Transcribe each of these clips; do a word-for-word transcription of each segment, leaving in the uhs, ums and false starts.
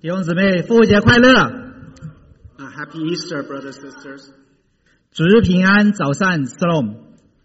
弟兄姊妹，复活节快乐！ Uh, happy Easter, brothers and sisters. 主日平安，早上 Shalom。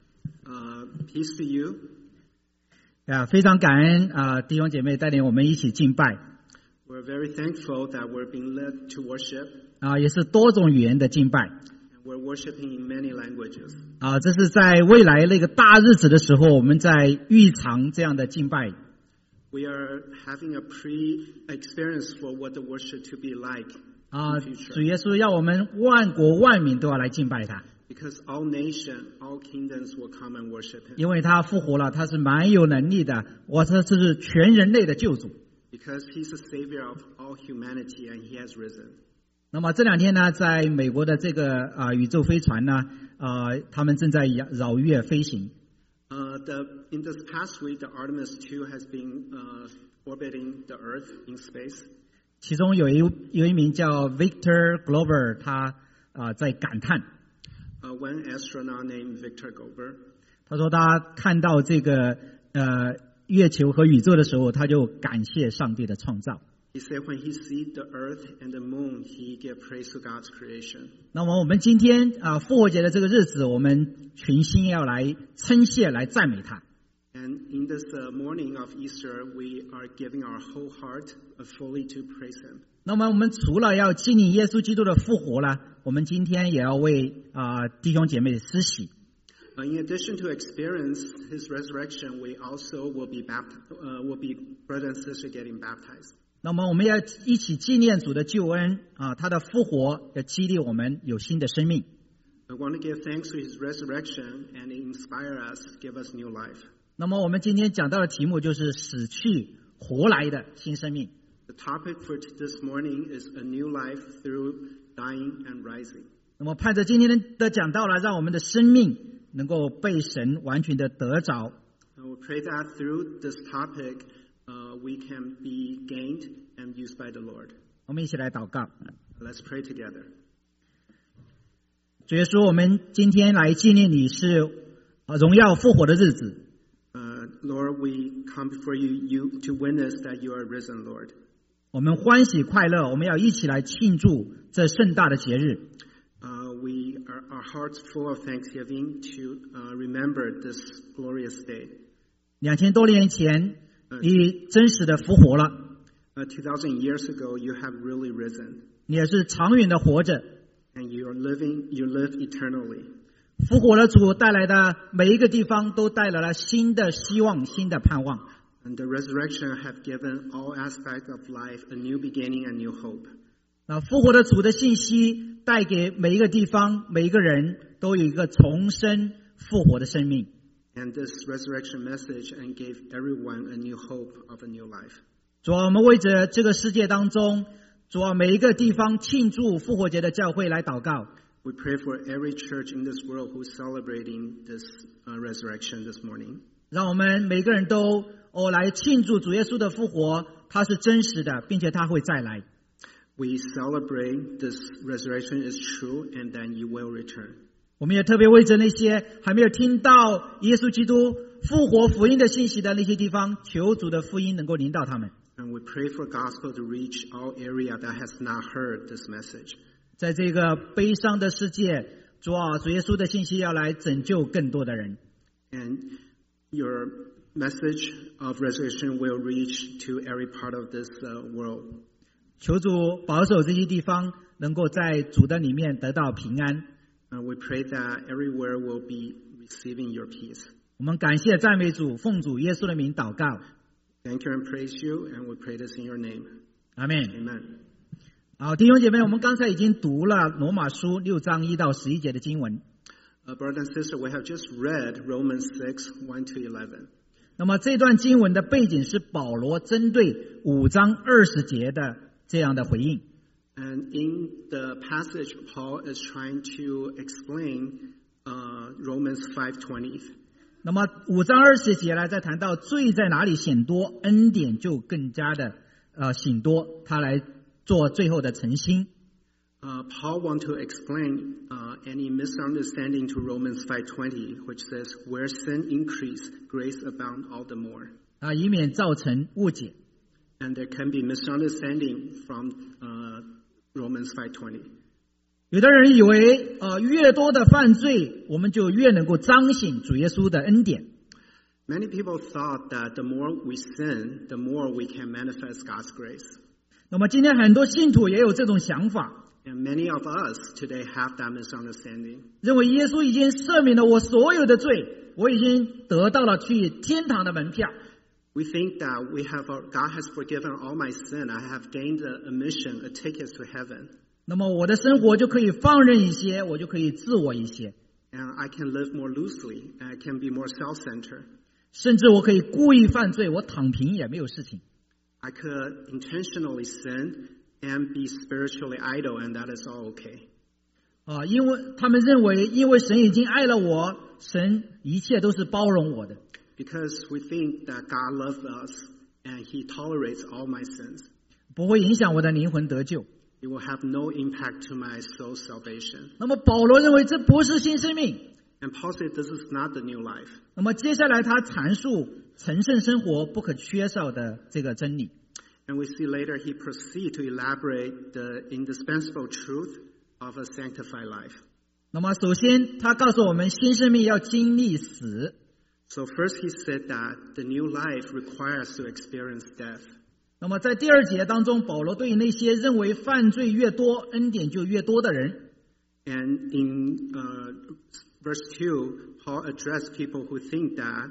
Uh, peace to you. 啊，非常感恩啊，弟兄姐妹带领我们一起敬拜。 We're very thankful that we're being led to worship. 啊，也是多种语言的敬拜。 And we're worshiping in many languages. 啊，这是在未来那个大日子的时候，我们在预尝这样的敬拜。 We are having a pre-experience for what the worship to be like. 啊，主耶稣要我们万国万民都要来敬拜他， Because all nations, all kingdoms will come and worship him. 因为他复活了，他是蛮有能力的，我这是全人类的救主。 Because he's the savior of all humanity and he has risen. 那么这两天呢，在美国的这个啊宇宙飞船呢，啊，他们正在绕月飞行。 Uh, the, in this past week, the Artemis two has been uh, orbiting the Earth in space. 其中有一有一名叫 Victor Glover， 他啊在感叹。 Uh, one astronaut named Victor Glover. 他说他看到这个呃月球和宇宙的时候，他就感谢上帝的创造。 He said when he sees the earth and the moon, he gave praise to God's creation. 那么我们今天啊复活节的这个日子，我们群心要来称谢，来赞美他。 And in this uh, morning of Easter, we are giving our whole heart uh, fully to praise him. 那么我们除了要纪念耶稣基督的复活呢，我们今天也要为啊、呃、弟兄姐妹施洗。 Uh, in addition to experience his resurrection, we also will be bapt- uh, will be brothers and sisters getting baptized. 那么我们要一起纪念主的救恩啊，他的复活要激励我们有新的生命。 I want to give thanks to his resurrection and inspire us, give us new life. 那么我们今天讲到的题目就是死去活来的新生命。 The topic for t- this morning is a new life through dying and rising. 那么盼着今天的讲道呢，让我们的生命能够被神完全的得着。 I will pray that through this topic, uh, we can be gained and used by the Lord. 我们一起来祷告。 Let's pray together. 主耶稣，我们今天来纪念你是呃荣耀复活的日子。 Uh, Lord, we come before you, you to witness that you are risen, Lord. 我们欢喜快乐，我们要一起来庆祝这盛大的节日。 Uh, we are our hearts full of thanksgiving to uh, remember this glorious day. 两千多年前，你真实的复活了， Uh, two thousand years ago, you have really risen, 你也是长远的活着。 and you are living. You live eternally. 复活的主带来的每一个地方都带来了新的希望、新的盼望。 And the resurrection have given all aspects of life a new beginning and new hope. 那复活的主的信息带给每一个地方、每一个人都有一个重生复活的生命。 And this resurrection message and gave everyone a new hope of a new life. 主啊，我们为着这个世界当中，主啊，每一个地方庆祝复活节的教会来祷告。 We pray for every church in this world who's celebrating this uh, resurrection this morning. 让我们每个人都哦来庆祝主耶稣的复活，他是真实的，并且他会再来。 We celebrate this resurrection is true and then you will return. 我们也特别为着那些还没有听到耶稣基督复活福音的信息的那些地方，求主的福音能够临到他们。 And we pray for gospel to reach all area that has not heard this message. 在这个悲伤的世界，主啊，主耶稣的信息要来拯救更多的人。 And your message of resurrection will reach to every part of this uh, world. 求主保守这些地方能够在主的里面得到平安。 And we pray that everywhere will be receiving your peace. 我们感谢赞美主，奉主耶稣的名祷告。 Thank you and praise you, and we pray this in your name. 阿们。 Amen. 好，弟兄姐妹，我们刚才已经读了罗马书六章一到十一节的经文。 Uh, brother and sister, we have just read Romans six, one to eleven. 那么这段经文的背景是保罗针对五章二十节的这样的回应。 And in the passage, Paul is trying to explain uh, Romans five twenty. 那么五章二十节呢，在谈到罪在哪里显多，恩典就更加的呃显多，他来做最后的澄清。 Uh, Paul wants to explain uh, any misunderstanding to Romans five twenty, which says, "Where sin increase, grace abound all the more." 啊，以免造成误解。 And there can be misunderstanding from uh, Romans five twenty. 有的人以为，呃，越多的犯罪，我们就越能够彰显主耶稣的恩典。 Many people thought that the more we sin, the more we can manifest God's grace. 那么今天很多信徒也有这种想法， And many of us today have that misunderstanding. 认为耶稣已经赦免了我所有的罪，我已经得到了去天堂的门票。 We think that we have a, God has forgiven all my sin. I have gained a admission, a ticket to heaven. 那么我的生活就可以放任一些，我就可以自我一些， And I can live more loosely, and I can be more self-centered. 甚至我可以故意犯罪，我躺平也没有事情。 I could intentionally sin and be spiritually idle, and that is all okay. 啊，因为他们认为，因为神已经爱了我，神一切都是包容我的。 Because we think that God loves us, and He tolerates all my sins. 不会影响我的灵魂得救。 It will have no impact to my soul's salvation. 那么保罗认为这不是新生命。 And Paul said this is not the new life. 那么接下来他阐述成圣生活不可缺少的这个真理。 And we see later he proceeds to elaborate the indispensable truth of a sanctified life. 那么首先他告诉我们，新生命要经历死。 So first he said that the new life requires to experience death. 那么在第二节当中，保罗对那些认为犯罪越多，恩典就越多的人， And in uh, verse two, Paul addressed people who think that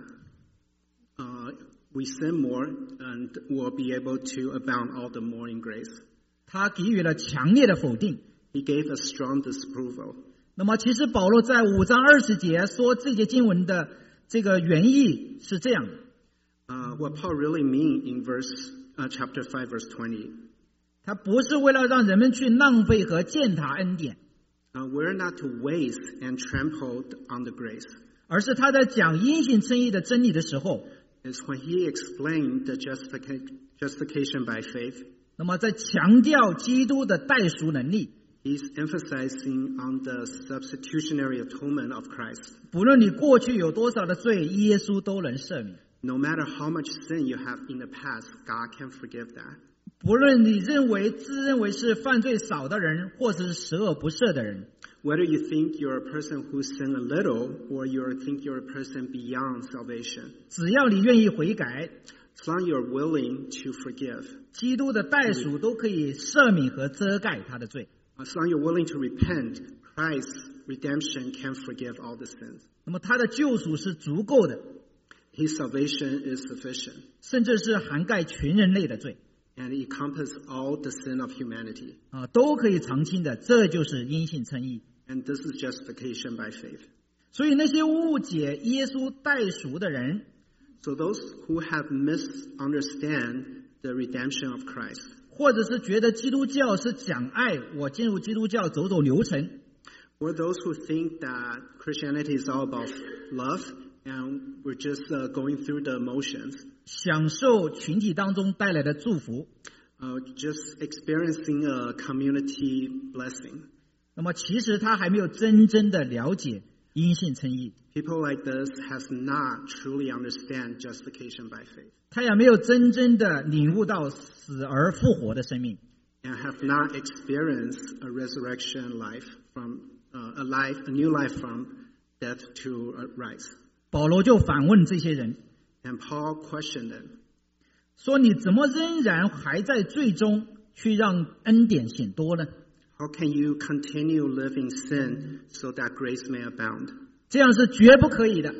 uh, we sin more and will be able to abound all the more in grace. 他给予了强烈的否定。 He gave a strong disapproval. 那么其实保罗在五章二十节说这节经文的这个原意是这样的。 Uh, what Paul really means in verse uh, chapter five, verse twenty. 他不是为了让人们去浪费和践踏恩典， Uh, we're not to waste and trample on the grace. 而是他在讲因信称义的真理的时候， It's when he explained the justific- justification by faith, 那么在强调基督的代赎能力。 he's emphasizing on the substitutionary atonement of Christ. 不论你过去有多少的罪，耶稣都能赦免。 No matter how much sin you have in the past, God can forgive that. 不论你认为自认为是犯罪少的人，或者是十恶不赦的人， Whether you think you're a person who sinned a little or you think you're a person beyond salvation, 只要你愿意悔改， as long as you're willing to forgive, 基督的代赎都可以赦免和遮盖他的罪。 as long as you're willing to repent, Christ's redemption can forgive all the sins. 那么他的救赎是足够的， His salvation is sufficient, 甚至是涵盖全人类的罪 and it encompasses all the sin of humanity. 啊，都可以偿清的。这就是因信称义。 And this is justification by faith. 所以那些误解耶稣代赎的人， So those who have misunderstand the redemption of Christ, 或者是觉得基督教是讲爱，我进入基督教走走流程， or those who think that Christianity is all about love and we're just uh, going through the motions, 享受群体当中带来的祝福， uh, just experiencing a community blessing. 那么其实他还没有真正的了解因信称义， People like this has not truly understand justification by faith, 他也没有真正的领悟到死而复活的生命。 and have not experienced a resurrection life from uh, a life, a new life from death to uh, rise. 保罗就反问这些人 And Paul questioned them. 说：“你怎么仍然还在罪中，去让恩典显多呢？ How can you continue living sin so that grace may abound? 这样是绝不可以的，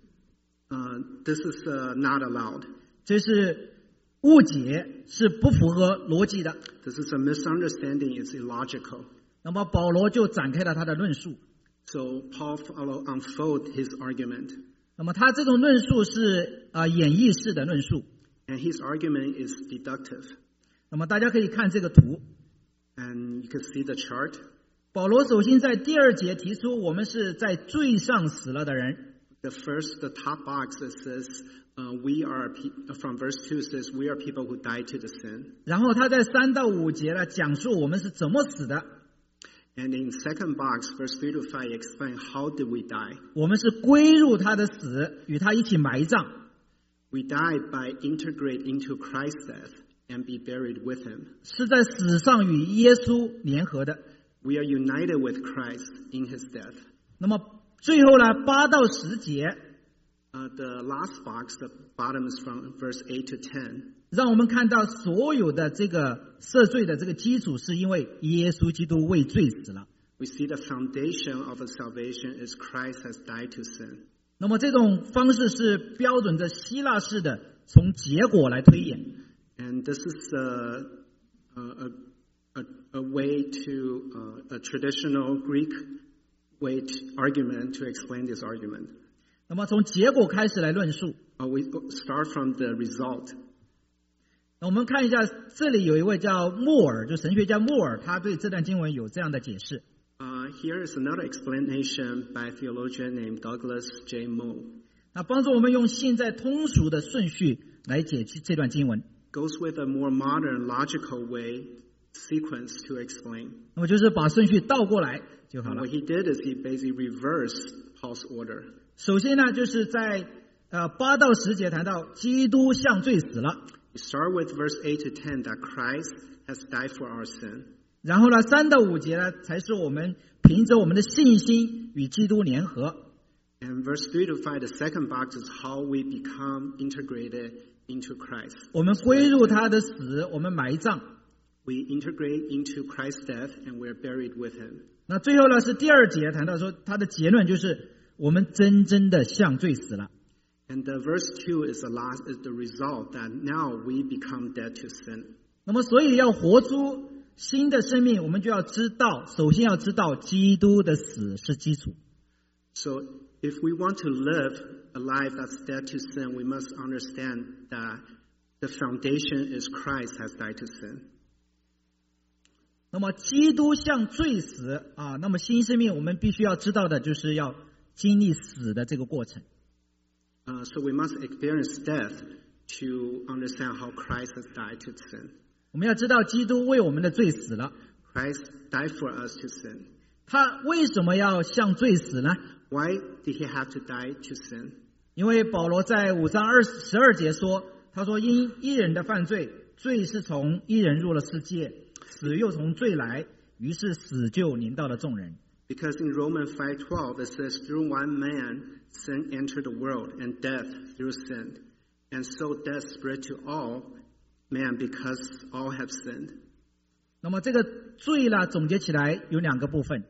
Uh, this is uh, not allowed. 这是误解，是不符合逻辑的。” This is a misunderstanding. It's illogical. 那么保罗就展开了他的论述。 So Paul follow unfold his argument. 那么他这种论述是啊、呃、演绎式的论述。 And his argument is deductive. 那么大家可以看这个图。 And you can see the chart. 保罗首先在第二节提出，我们是在罪上死了的人。 The first, the top box, it says, uh, we are, pe- from verse two, it says, we are people who died to the sin. 然后他在三到五节呢，讲述我们是怎么死的。 And in second box, verse three to five, explain how did we die. 我们是归入他的死，与他一起埋葬。 We died by integrate into Christ's death. and be buried with him. 是在死上与耶稣联合的。 We are united with Christ in his death. 那么最后呢，八到十节， Uh, the last box, the bottom is from verse eight to ten. 让我们看到所有的这个赦罪的这个基础，是因为耶稣基督为罪死了。 We see the foundation of the salvation is Christ has died to sin. 那么这种方式是标准的希腊式的，从结果来推演。 And this is a, a, a, a way to, uh, a traditional Greek way to argument to explain this argument. 那么从结果开始来论述。 Uh, we start from the result. 那我们看一下，这里有一位叫莫尔，就神学家莫尔，他对这段经文有这样的解释。 Uh, here is another explanation by a theologian named Douglas J. Moore. 那帮助我们用现在通俗的顺序来解析这段经文。 Goes with a more modern, logical way, sequence to explain. 那么就是把顺序倒过来就好 And 了。 what he did is he basically reversed Paul's order. 首先呢，就是在呃八到十节谈到基督向罪死了， We start with verse eight to ten that Christ has died for our sin. 然后呢三到五节呢才是我们凭着我们的信心与基督联合。 And verse three to five, the second box is how we become integrated into Christ. 我们归入他的死，我们埋葬。 We integrate into Christ's death and we're buried with him. 那最后呢是第二节谈到说，他的结论就是我们真正的向罪死了。 And the verse two is the last, is the result that now we become dead to sin. 那么所以要活出新的生命，我们就要知道，首先要知道基督的死是基础。 So if we want to live a life that's dead to sin, we must understand that the foundation is Christ has died to sin. 那么基督向罪死啊，那么新生命我们必须要知道的就是要经历死的这个过程。 Uh, so we must experience death to understand how Christ has died to sin. 我们要知道基督为我们的罪死了， Christ died for us to sin. 他为什么要向罪死呢？ Why did he have to die to sin? 因为保罗在五章二十二节说，他说因一人的犯罪，罪是从一人入了世界，死又从罪来，于是死就临到了众人。 Because in Romans five twelve it says, through one man sin entered the world, and death through sin. And so death spread to all men because all have sinned. 那么这个罪呢，总结起来有两个部分。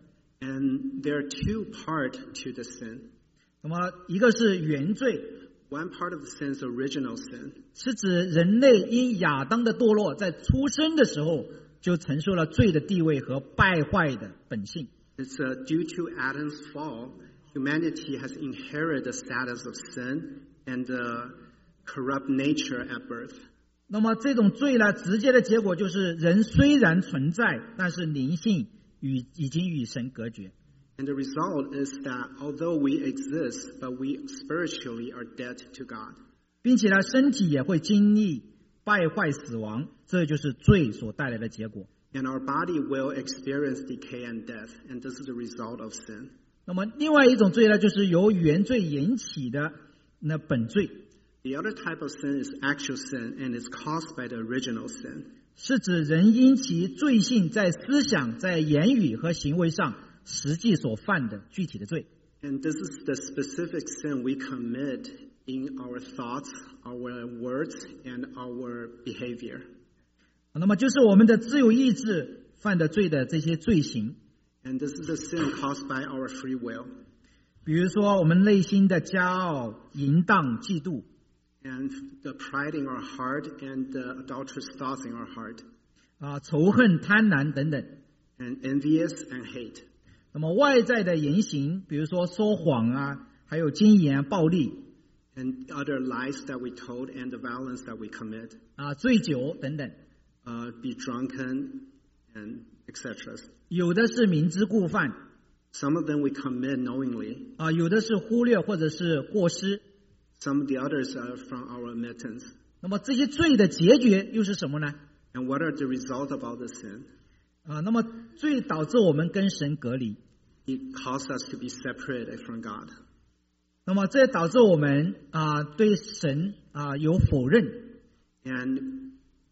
And there are two parts to the sin. 那么一个是原罪， One part of the sin is original sin. 是指人类因亚当的堕落，在出生的时候就承受了罪的地位和败坏的本性。 It's uh, due to Adam's fall, humanity has inherited the status of sin and the corrupt nature at birth. 那么这种罪呢，直接的结果就是人虽然存在，但是灵性与已经与神隔绝。 And the result is that although we exist, but we spiritually are dead to God. 并且呢，身体也会经历败坏死亡，这就是罪所带来的结果。 And our body will experience decay and death, and this is the result of sin. 那么另外一种罪呢，就是由原罪引起的那本罪， The other type of sin is actual sin, and it's caused by the original sin. 是指人因其罪性在思想、在言语和行为上实际所犯的具体的罪。 And this is the specific sin we commit in our thoughts, our words, and our behavior. 那么就是我们的自由意志犯的罪的这些罪行。 And this is a sin caused by our free will. 比如说我们内心的骄傲、淫荡、嫉妒， And the pride in our heart and the adulterous thoughts in our heart. 啊，仇恨、贪婪等等。 And envious and hate. 那么外在的言行，比如说说谎啊，还有奸言、暴力 And other lies that we told and the violence that we commit. 啊、醉酒等等。 Uh, be drunken and et cetera. 有的是明知故犯， Some of them we commit knowingly. 啊，有的是忽略或者是过失。 Some of the others are from our omittance. 那么这些罪的结局又是什么呢？ And what are the results of all the sin? 啊，那么罪导致我们跟神隔离， It caused us to be separated from God. 那么这导致我们啊对神啊有否认， And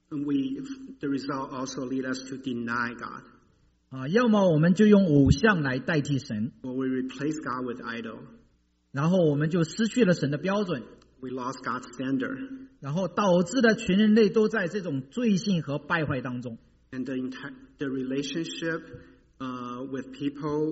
And we, the result also lead us to deny God. 啊，要么我们就用偶像来代替神， Or we replace God with idol. 然后我们就失去了神的标准， We lost God's standard. 然后导致的全人类都在这种罪性和败坏当中。 And the entire, the relationship uh, with people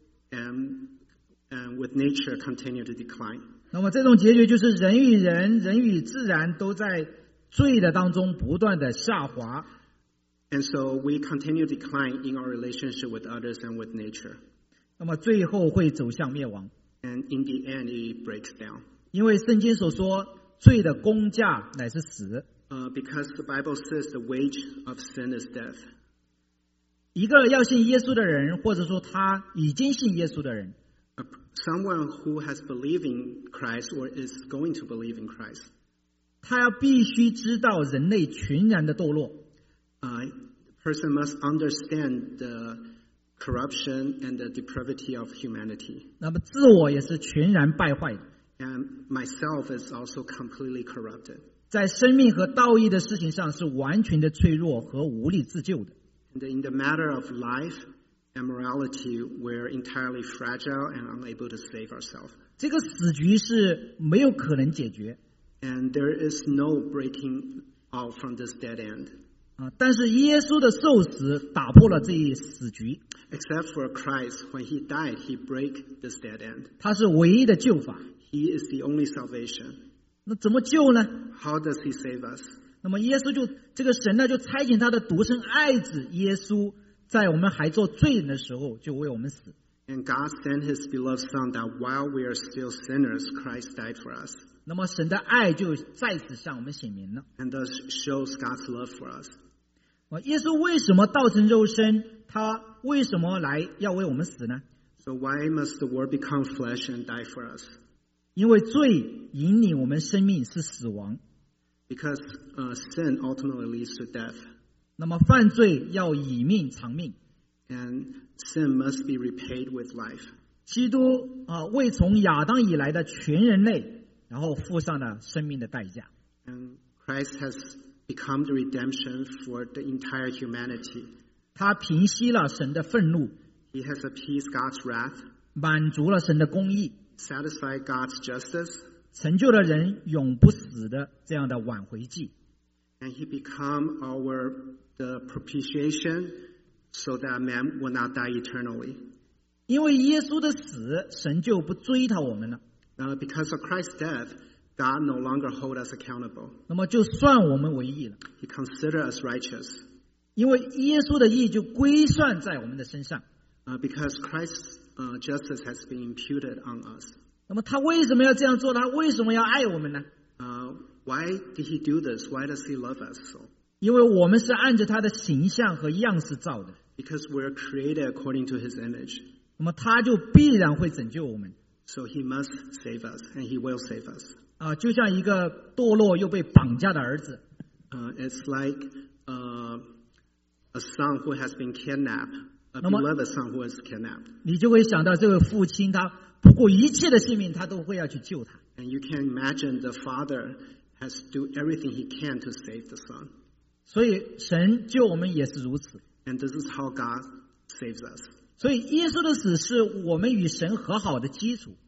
and, and with nature continue to decline. 那么这种结局就是人与人、人与自然都在罪的当中不断的下滑。 And so we continue to decline in our relationship with others and with nature. 那么最后会走向灭亡， And in the end, it breaks down. 因为圣经所说，罪的工价乃是死。 Uh, because the Bible says the wage of sin is death. 一个要信耶稣的人，或者说他已经信耶稣的人， Uh, someone who has believed in Christ or is going to believe in Christ, 他要必须知道人类全然的堕落， uh, the person must understand the corruption and the depravity of humanity. 那么自我也是全然败坏的， And myself is also completely corrupted. 在生命和道义的事情上是完全的脆弱和无力自救的。 And in the matter of life and morality, we're entirely fragile and unable to save ourselves. 这个死局是没有可能解决 And there is no breaking out from this dead end. 啊，但是耶稣的受死打破了这一死局， Except for Christ, when he died, he break this dead end. 他是唯一的救法。 He is the only salvation. 那怎么救呢？ How does he save us? 那么耶稣就这个神呢，就差遣他的独生爱子耶稣，在我们还做罪人的时候，就为我们死。 And God sent his beloved Son that while we are still sinners, Christ died for us. 那么神的爱就在此向我们显明了。 And thus shows God's love for us. 啊，耶稣为什么道成肉身？他为什么来要为我们死呢？ So why must the Word become flesh and die for us? 因为罪引领我们生命是死亡， Because uh, sin ultimately leads to death. 那么犯罪要以命偿命。 And sin must be repaid with life. 基督啊，为从亚当以来的全人类，然后付上了生命的代价。 And Christ has become the redemption for the entire humanity. 他平息了神的愤怒， He has appeased God's wrath, 满足了神的公义， satisfied God's justice, 成就了人永不死的这样的挽回祭。 and he become our the propitiation so that man will not die eternally. 因为耶稣的死，神就不追讨我们了。 Now, because of Christ's death, God no longer hold us accountable. 那么就算我们为义了， He consider us righteous. 因为耶稣的义就归算在我们的身上。 Uh, because Christ's uh, justice has been imputed on us. 那么他为什么要这样做呢？他为什么要爱我们呢？ Uh, why did he do this? Why does he love us so? 因为我们是按着他的形象和样式造的， Because we're created according to his image. 那么他就必然会拯救我们。 So he must save us, and he will save us. 啊，就像一个堕落又被绑架的儿子， Uh, it's like uh, a son who has been kidnapped, a 那么- beloved son who is kidnapped. 你就会想到这位父亲，他不顾一切的性命，他都会要去救他。 And you can imagine the father has to do everything he can to save the son. 所以神救我们也是如此。 And this is how God saves us. 所以耶稣的死是我们与神和好的基础。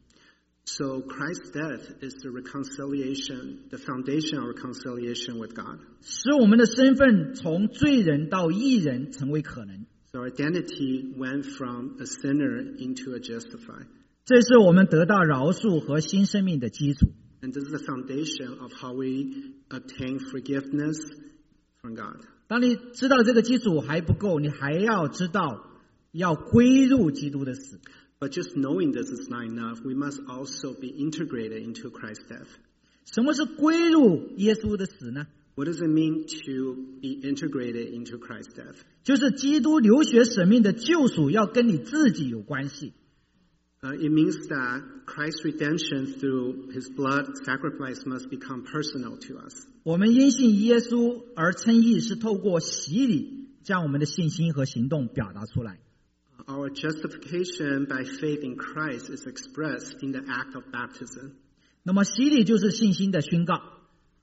So Christ's death is the reconciliation, the foundation of reconciliation with God. 使我们的身份从罪人到义人成为可能， So our identity went from a sinner into a justified. 这是我们得到饶恕和新生命的基础。 And this is the foundation of how we obtain forgiveness from God. 当你知道这个基础还不够，你还要知道要归入基督的死。 But just knowing this is not enough. We must also be integrated into Christ's death. 什么是归入耶稣的死呢？ What does it mean to be integrated into Christ's death? 就是基督流血舍命的救赎要跟你自己有关系。 Uh, it means that Christ's redemption through his blood sacrifice must become personal to us. 我们因信耶稣而称义，是透过洗礼将我们的信心和行动表达出来。 Our justification by faith in Christ is expressed in the act of baptism. 那么洗礼就是信心的宣告。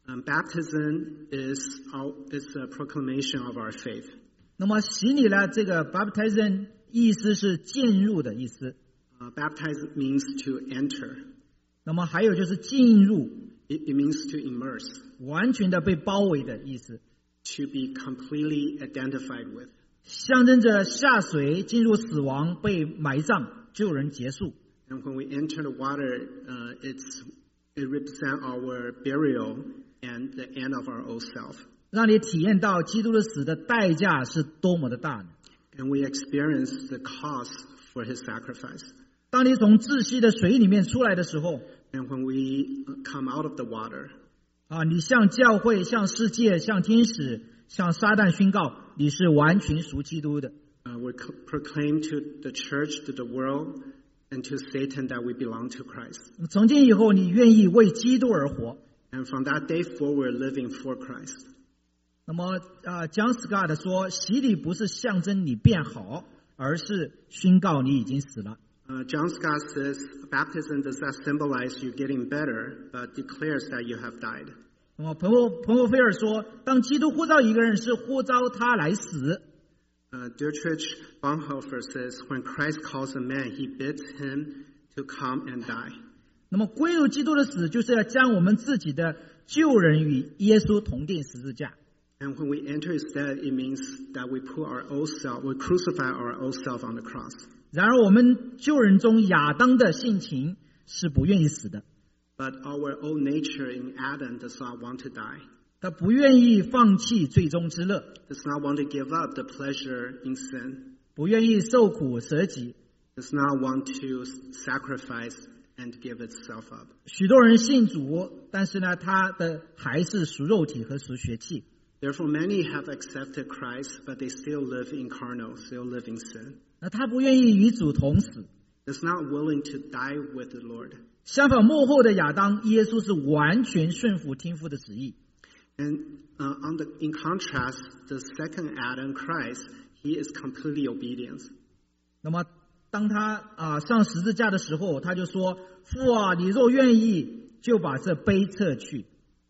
Um, baptism is, our, is a proclamation of our faith. 那么洗礼呢，这个 baptism 意思是进入的意思。 Uh, baptize means to enter. 那么还有就是进入， It, it means to immerse, 完全的被包围的意思， to be completely identified with. 象征着下水进入死亡，被埋葬，救人结束。 And when we enter the water, uh, it's, it represents our burial and the end of our old self. 让你体验到基督的死的代价是多么的大呢？ And we experience the cost for his sacrifice. 当你从窒息的水里面出来的时候， And when we come out of the water, 啊，你向教会、向世界、向天使、向撒旦宣告，你是完全属基督的。 uh, we co- proclaim to the church, to the world, and to Satan that we belong to Christ. 从今以后，你愿意为基督而活。 And from that day forward, living for Christ. 那么，啊 ，John Scott 说，洗礼不是象征你变好，而是宣告你已经死了。 Uh, John Scott says, baptism does not symbolize you getting better, but declares that you have died. 那么，彭霍彭霍菲尔说，当基督呼召一个人，是呼召他来死。 Uh, Dietrich Bonhoeffer says, when Christ calls a man, he bids him to come and die. 那么，归入基督的死，就是要将我们自己的救人与耶稣同定十字架。 And when we enter his death, it means that we put our old self, we crucify our old self on the cross. 然而，我们救人中亚当的性情是不愿意死的， But our old nature in Adam does not want to die, 他不愿意放弃最终之乐， does not want to give up the pleasure in sin, 不愿意受苦舍己。 does not want to sacrifice and give itself up. 许多人信主，但是呢，他的还是属肉体和属血气。 Therefore, many have accepted Christ, but they still live in carnal, still live in sin. 那他不愿意与主同死。 Is not willing to die with the Lord. 相反，幕后的亚当，耶稣是完全顺服天父的旨意。 And uh, on the, in contrast, the second Adam, Christ, he is completely obedient. 那么，当他啊、上十字架的时候，他就说：“父啊，你若愿意，就把这杯撤去。”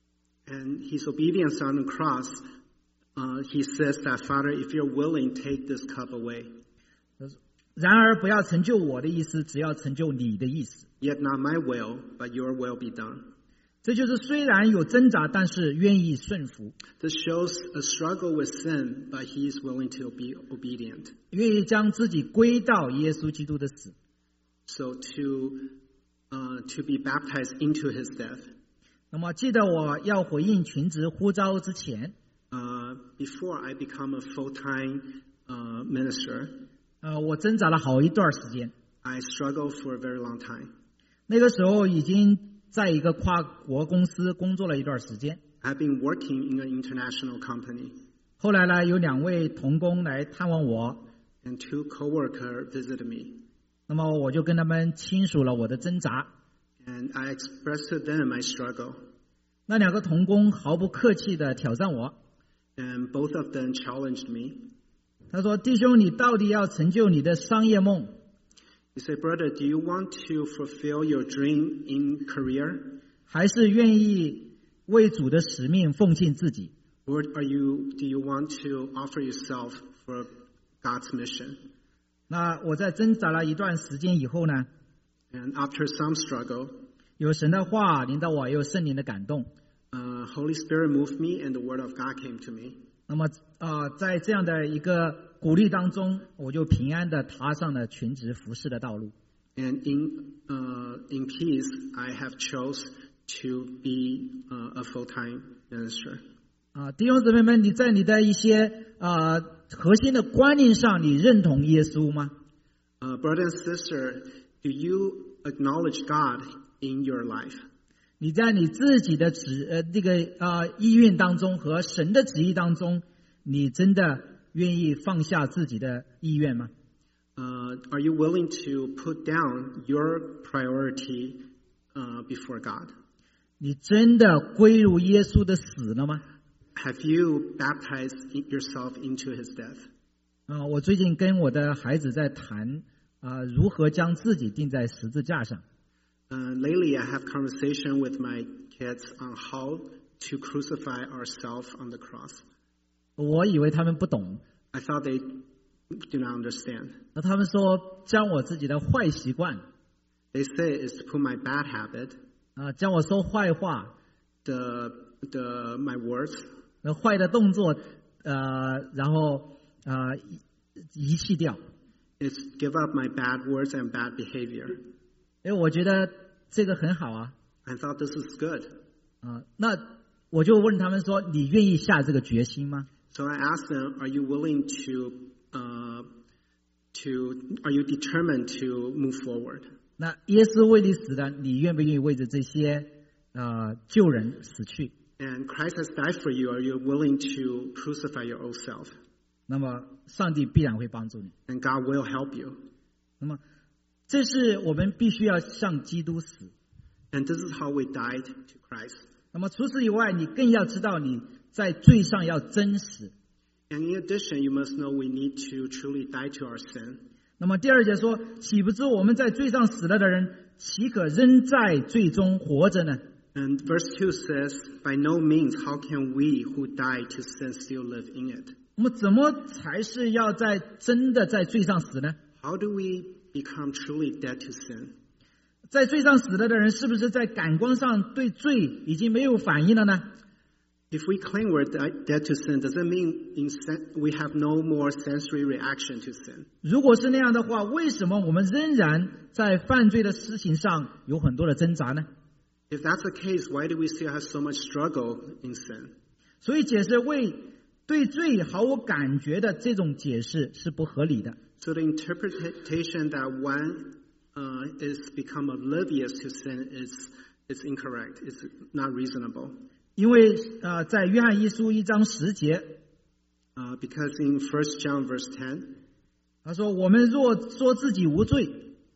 And his obedience on the cross, uh, he says that, Father, if you're willing, take this cup away. 然而，不要成就我的意思，只要成就你的意思。 Yet not my will, but your will be done. 这就是虽然有挣扎，但是愿意顺服， This shows a struggle with sin, but he is willing to be obedient. 愿意将自己归到耶稣基督的死。 So to, uh, to be baptized into his death. 那么，记得我要回应群职呼召之前， Uh, before I become a full-time uh, minister, 呃，我挣扎了好一段时间。 I struggled for a very long time. 那个时候已经在一个跨国公司工作了一段时间。 I've been working in an international company, 后来呢，有两位同工来探望我， and two coworkers visited me. 那么我就跟他们倾诉了我的挣扎。 And I expressed to them my struggle. 那两个同工毫不客气地挑战我， And both of them challenged me. 他说：“弟兄，你到底要成就你的商业梦， He said, brother, do you want to fulfill your dream in career? 还是愿意为主的使命奉献自己？” Or are you, do you want to offer yourself for God's mission? 那我在挣扎了一段时间以后呢， And after some struggle, 有神的话领导我，有圣灵的感动。 uh, Holy Spirit moved me and the word of God came to me. 那么啊、呃在这样的一个鼓励当中，我就平安的踏上了全职服侍的道路。 And in, uh, in peace, I have chose to be uh, a full-time minister. 啊、弟兄姊妹们，你在你的一些啊、核心的观念上，你认同耶稣吗？ Uh, brother and sister, do you acknowledge God in your life? 你在你自己的旨呃这个啊、意愿当中和神的旨意当中，你真的愿意放下自己的意愿吗？ Uh, are you willing to put down your priority uh, before God? 你真的归入耶稣的死了吗？ Have you baptized yourself into his death? 啊、我最近跟我的孩子在谈啊、如何将自己钉在十字架上。 Uh, lately, I have conversation with my kids on how to crucify ourselves on the cross. 我以为他们不懂， I thought they do not understand. 那他们说将我自己的坏习惯 They say it's to put my bad habit, 啊，将我说坏话 the the my words, 那坏的动作，呃，然后呃遗遗弃掉。 is give up my bad words and bad behavior. 哎，我觉得这个很好啊， I thought this is good. 啊，那我就问他们说，你愿意下这个决心吗？ So I asked them, are you willing to, uh, to, are you determined to move forward? 那耶稣为你死的，你愿不愿意为着这些呃旧人死去？ And Christ has died for you. Are you willing to crucify your old self? 那么上帝必然会帮助你。 And God will help you. 那么这是我们必须要向基督死。 And this is how we died to Christ. 那么除此以外，你更要知道你在罪上要真实。 And in addition, you must know we need to truly die to our sin. 那么第二节说，岂不知我们在罪上死了的人，岂可仍在罪中活着呢？ And verse two says, by no means how can we who died to sin still live in it? 那么怎么才是要在真的在罪上死呢？ How do we become truly dead to sin? 在罪上死了的人，是不是在感官上对罪已经没有反应了呢？ If we claim we're dead to sin, does it mean in sen- we have no more sensory reaction to sin? 如果是那样的话，为什么我们仍然在犯罪的事情上有很多的挣扎呢？ If that's the case, why do we still have so much struggle in sin? 所以解释为对罪毫无感觉的这种解释是不合理的。 So the interpretation that one uh, is become oblivious to sin is is incorrect. It's not reasonable. 因为呃，在约翰一书一章十节， Uh, because in First John verse ten, 他说：“我们若说自己无罪，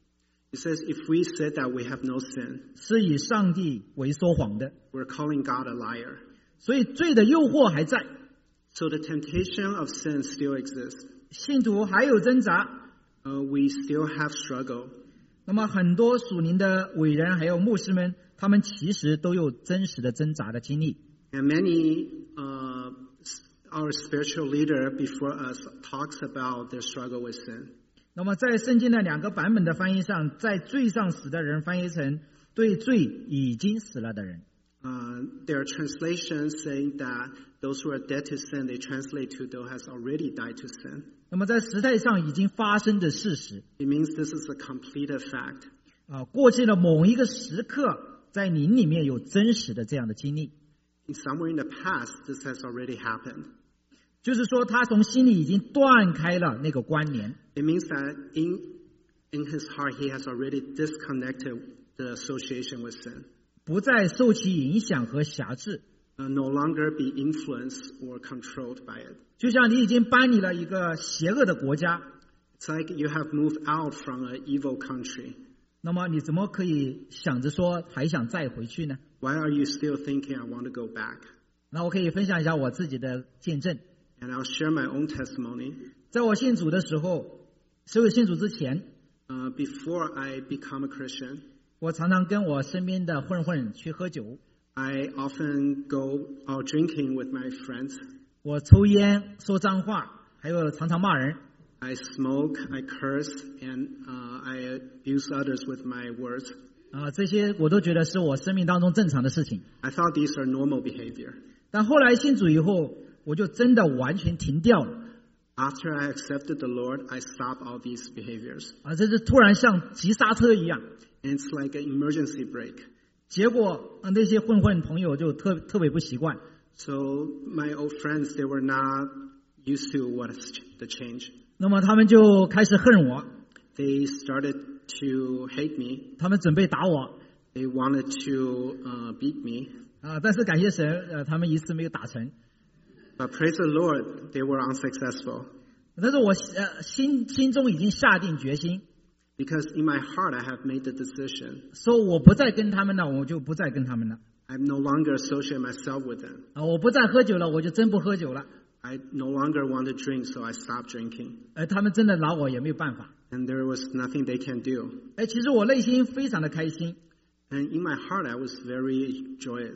it says, if we said that we have no sin, 是以上帝为说谎的。 we're calling God a liar. 所以罪的诱惑还在， So the temptation of sin still exists. 信徒还有挣扎。 Uh, we still have struggle. 那么很多属灵的伟人还有牧师们，他们其实都有真实的挣扎的经历。 And many, uh, our spiritual leader before us talks about their struggle with sin. 那么在圣经的两个版本的翻译上，在罪上死的人翻译成对罪已经死了的人。 Uh, there are translations saying that those who are dead to sin, they translate to those who has already died to sin. 那么在时态上已经发生的事实， It means this is a completed fact. 啊，过去的某一个时刻，在您里面有真实的这样的经历， In somewhere in the past, this has already happened. 就是说他从心里已经断开了那个关联。 It means that in in his heart, he has already disconnected the association with sin. 不再受其影响和辖制， Uh, no longer be influenced or controlled by it. 就像你已经搬离了一个邪恶的国家， It's like you have moved out from an evil country. 那么你怎么可以想着说还想再回去呢？ Why are you still thinking, I want to go back? 那我可以分享一下我自己的见证。 And I'll share my own testimony. 在我信主的时候，所有信主之前， Uh, before I become a Christian, 我常常跟我身边的混混去喝酒， I often go out drinking with my friends. 我抽烟、说脏话，还有常常骂人。 I smoke, I curse, and uh, I abuse others with my words. 啊，这些我都觉得是我生命当中正常的事情。 I thought these are normal behavior. 但后来信主以后，我就真的完全停掉了。 After I accepted the Lord, I stopped all these behaviors. 啊，这是突然像急刹车一样。 And it's like an emergency brake. 结果啊，那些混混朋友就特特别不习惯。 So my old friends, they were not used to what is the change. 那么他们就开始恨我， They started to hate me. 他们准备打我。 They wanted to uh, beat me. 啊，但是感谢神，呃，他们一次没有打成。 But praise the Lord, they were unsuccessful. 但是我呃心心中已经下定决心， Because in my heart, I have made the decision. 说我不再跟他们了，我就不再跟他们了。 I no longer associate myself with them. 啊，我不再喝酒了，我就真不喝酒了。 I no longer want to drink, so I stopped drinking. 呃，他们真的拿我也没有办法。 And there was nothing they can do. 哎，其实我内心非常的开心， And in my heart, I was very joyous.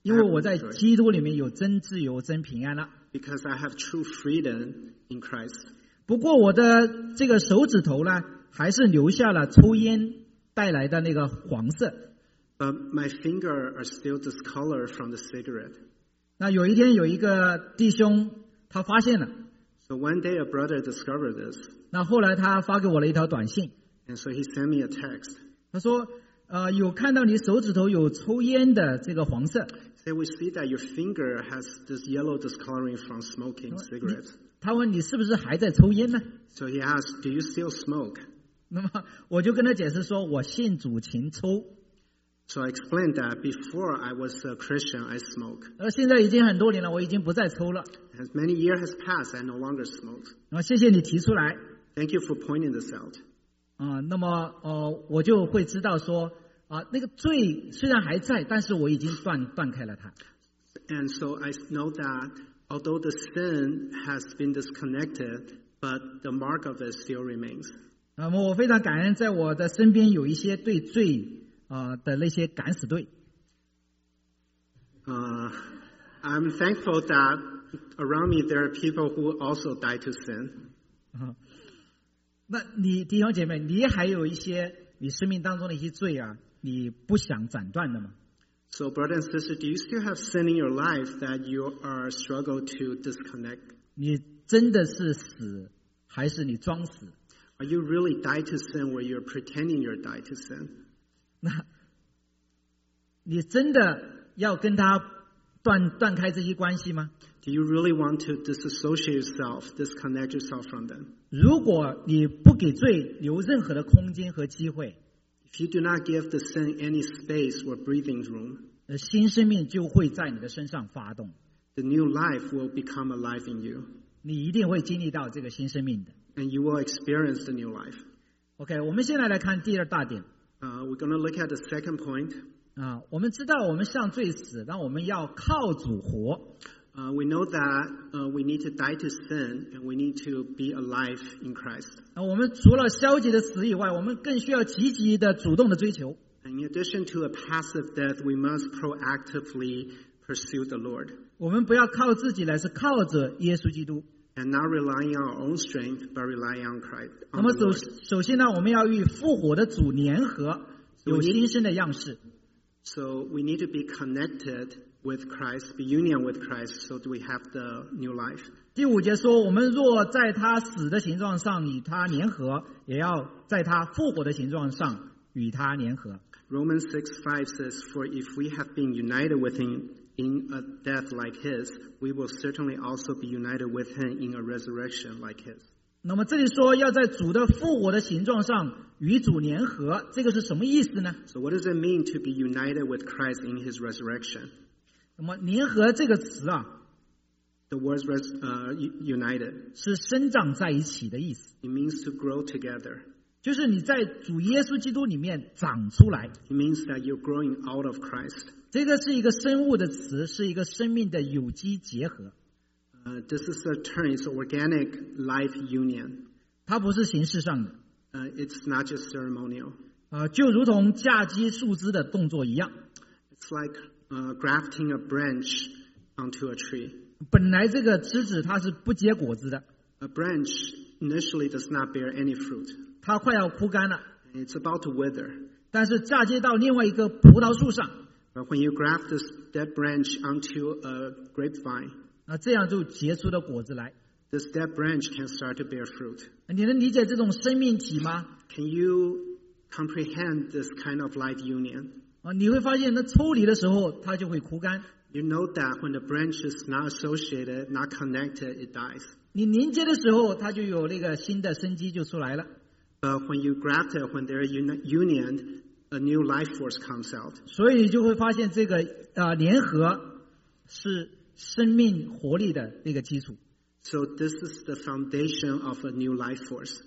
因为我在基督里面有真自由、真平安了。 Because I have true freedom in Christ. 不过我的这个手指头呢，还是留下了抽烟带来的那个黄色。 But my finger are still discolored from the cigarette. 那有一天有一个弟兄他发现了。 So one day a brother discovered this. 那后来他发给我了一条短信。 And so he sent me a text. 他说，呃，有看到你手指头有抽烟的这个黄色。 So we see that your finger has this yellow discoloring from smoking cigarettes. 他问你是不是还在抽烟呢？ So he asked, "Do you still smoke?" 那么我就跟他解释说，我信主勤抽。 So I explained that before I was a Christian, I smoke. 而现在已经很多年了，我已经不再抽了。 As many years has passed, I no longer smoke. 那么谢谢你提出来。 Thank you for pointing this out. 啊、呃，那么呃，我就会知道说啊、呃，那个罪虽然还在，但是我已经断断开了它。 And so I know that although the sin has been disconnected, but the mark of it still remains. 那么我非常感恩，在我的身边有一些对罪啊、呃、的那些敢死队。 Uh, I'm thankful that around me there are people who also die to sin. 啊，那你弟兄姐妹，你还有一些你生命当中的一些罪啊，你不想斩断的吗？ So, brother and sister, do you still have sin in your life that you are struggle to disconnect? 你真的是死，还是你装死？ Are you really die to sin where you're pretending you're die to sin? 那，你真的要跟他断断开这些关系吗？ Do you really want to disassociate yourself, disconnect yourself from them? 如果你不给罪留任何的空间和机会， If you do not give the sin any space or breathing room, 呃，新生命就会在你的身上发动。 the new life will become alive in you, 你一定会经历到这个新生命的。 and you will experience the new life. OK， 我们现在来看第二大点。 Uh, we're going to look at the second point. 啊，我们知道我们向罪死，那我们要靠主活。 Uh, we know that uh, we need to die to sin, and we need to be alive in Christ. 那我们除了消极的死以外，我们更需要积极的、主动的追求。 And in addition to a passive death, we must proactively pursue the Lord. 我们不要靠自己来，是靠着耶稣基督。 And not relying on our own strength, but relying on Christ. 那 On 么 the 首 Lord. 首先呢，我们要与复活的主联合，有新生的样式。 So we need to be connected with Christ, be union with Christ, so that we have the new life. 第五节说，我们若在他死的形状上与他联合，也要在他复活的形状上与他联合。 Romans six five says, "For if we have been united with him in a death like his, we will certainly also be united with him in a resurrection like his." 那么这里说要在主的复活的形状上与主联合，这个是什么意思呢？ So what does it mean to be united with Christ in his resurrection? 那么联合这个词啊， The word res, uh, united, 是生长在一起的意思， it means to grow together. 就是你在主耶稣基督里面长出来。 It means that you're growing out of Christ. 这个是一个生物的词，是一个生命的有机结合， Uh, this is a term, it's organic life union. 它不是形式上的。 Uh, it's not just ceremonial. 啊，就如同嫁接树枝的动作一样， It's like uh, grafting a branch onto a tree. 本来这个枝子它是不结果子的， A branch initially does not bear any fruit. 它快要枯干了， It's about to wither. 但是嫁接到另外一个葡萄树上， But when you graft this dead branch onto a grapevine, 那这样就结出了果子来。 this dead branch can start to bear fruit. 你能理解这种生命体吗？ Can you comprehend this kind of life union? 啊，你会发现，那抽离的时候，它就会枯干； You know that when the branch is not associated, not connected, it dies. 你连接的时候，它就有那个新的生机就出来了。 But when you graft it, when they're uni- union, a new life force comes out. 所以你就会发现，这个啊、呃、联合是生命活力的那个基础。 So this is the foundation of a new life force.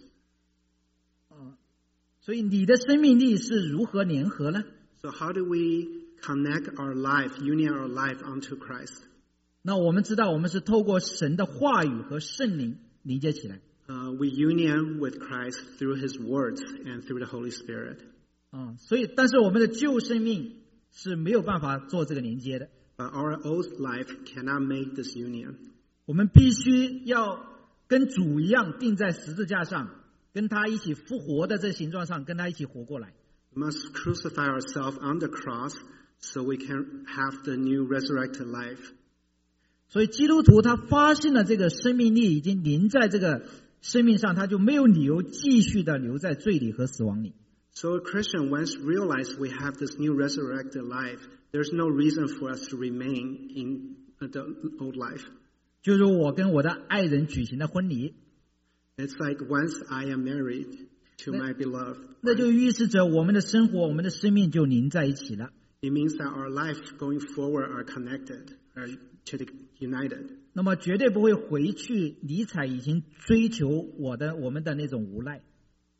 所以你的生命力是如何联合呢？ So how do we connect our life, union our life onto Christ? 那我们知道，我们是透过神的话语和圣灵连接起来。 Uh, we union with Christ through His words and through the Holy Spirit. 啊，所以但是我们的旧生命是没有办法做这个连接的。 But our old life cannot make this union. 我们必须要跟主一样钉在十字架上，跟他一起复活的这形状上，跟他一起活过来。 We must crucify ourselves on the cross so we can have the new resurrected life. 所以基督徒他发现了这个生命力已经临在这个生命上，他就没有理由继续的留在罪里和死亡里。 So a Christian, once realized we have this new resurrected life, there's no reason for us to remain in the old life. 就如我跟我的爱人举行的婚礼， It's like once I am married to my beloved, 那就预示着我们的生活、我们的生命就临在一起了。 it means that our life going forward are connected, are united. 那么绝对不会回去理睬以前追求我的我们的那种无赖。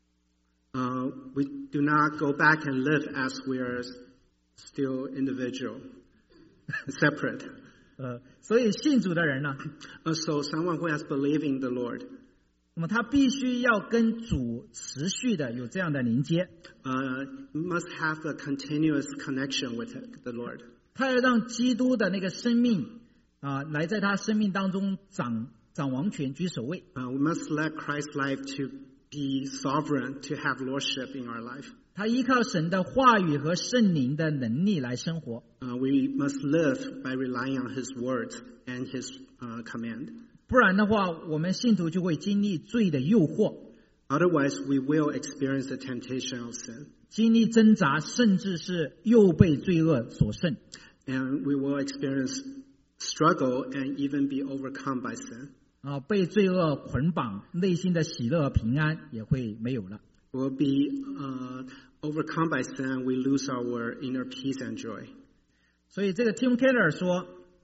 Uh, we do not go back and live as we are still individual, separate. 呃，所以信主的人呢， Uh, so someone who has believed in the Lord, 那么他必须要跟主持续的有这样的连接， uh, must have a continuous connection with the Lord. 他要让基督的那个生命啊、来在他生命当中掌掌王权居首位。 Uh, we must let Christ's life to be sovereign, to have lordship in our life. 他依靠神的话语和圣灵的能力来生活， Uh, we must live by relying on His word and His uh, command. 不然的话，我们信徒就会经历罪的诱惑， Otherwise, we will experience the temptation of sin, 经历挣扎，甚至是又被罪恶所胜。 and we will experience struggle and even be overcome by sin. 啊，被罪恶捆绑，内心的喜乐平安也会没有了。 We'll be uh, overcome by sin, and we lose our inner peace and joy. 所以这个 Tim Keller 说，